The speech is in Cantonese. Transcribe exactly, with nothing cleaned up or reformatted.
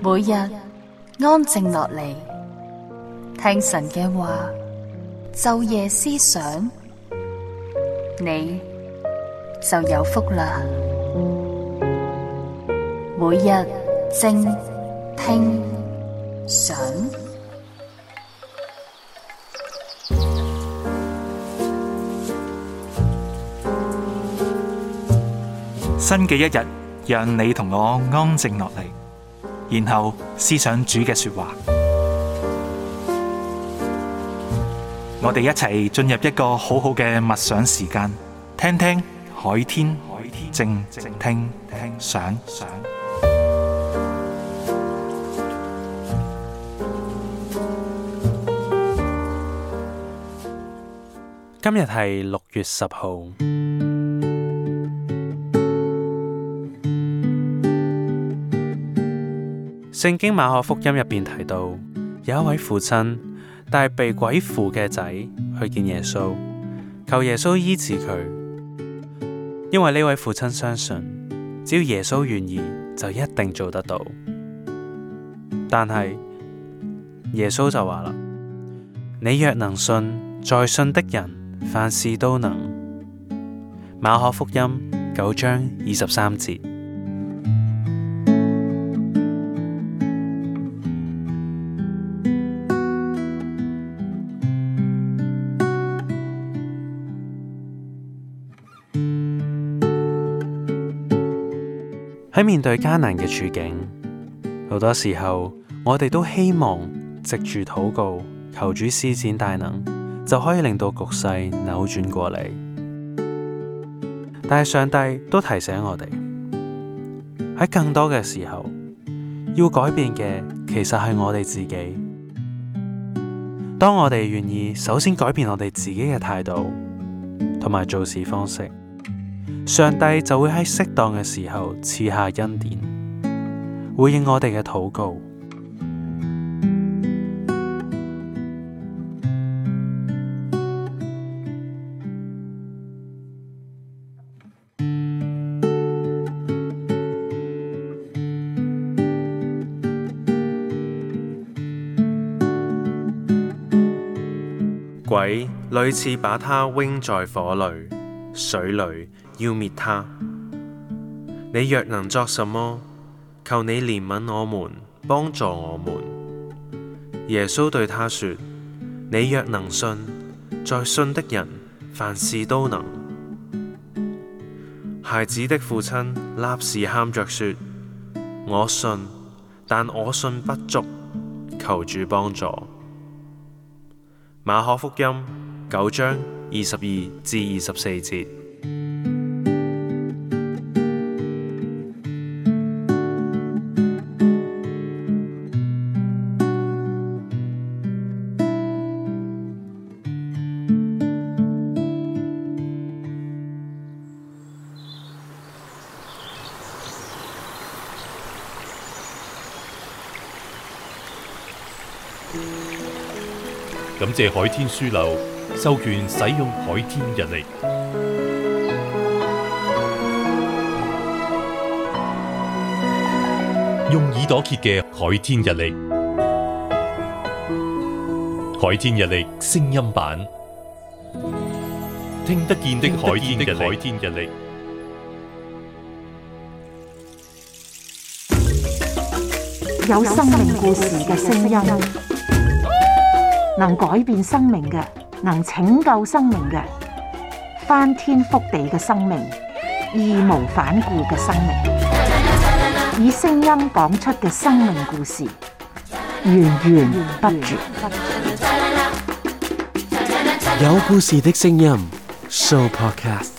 每日安靜落嚟，聽神嘅話，晝夜思想，你就有福啦。每日靜聽想， 新嘅一日，讓你同我安靜落嚟，然後思想主嘅說話。我哋一齊進入一個好好嘅默想時間，聽聽海天，靜聽想。 今日係六月十號。聖經馬可福音入邊提到，有一位父親帶被鬼附嘅仔去見耶穌，求耶穌醫治佢。因為呢位父親相信，只要耶穌願意，就一定做得到。但係耶穌就話啦：你若能信，在信的人凡事都能。馬可福音九章二十三節。喺面對艱難嘅處境，好多時候我哋都希望藉住禱告，求主施展大能，就可以令到局勢扭轉過嚟。但係上帝都提醒我哋，喺更多嘅時候，要改變嘅其實係我哋自己。當我哋願意首先改變我哋自己嘅態度同埋做事方式，上帝就會喺適當嘅時候賜下恩典，回應我哋嘅禱告。鬼屢次把他扔在火裏、水裏，要滅他。你若能作什麼，求你憐憫我們，幫助我們。耶穌對他說：你若能信，在信的人凡事都能。孩子的父親立時喊着說：我信，但我信不足，求主幫助。馬可福音九章二十二至二十四節。 感謝海天書樓授權使用海天日曆，用耳朵揭嘅海天日曆，海天日曆聲音版，聽得見的海天日曆。 有生命故事嘅聲音，能改變生命嘅，能拯救生命嘅，翻天覆地嘅生命，義無反顧嘅生命，以聲音講出嘅生命故事，源源不絕。 有故事的聲音 Show Podcast。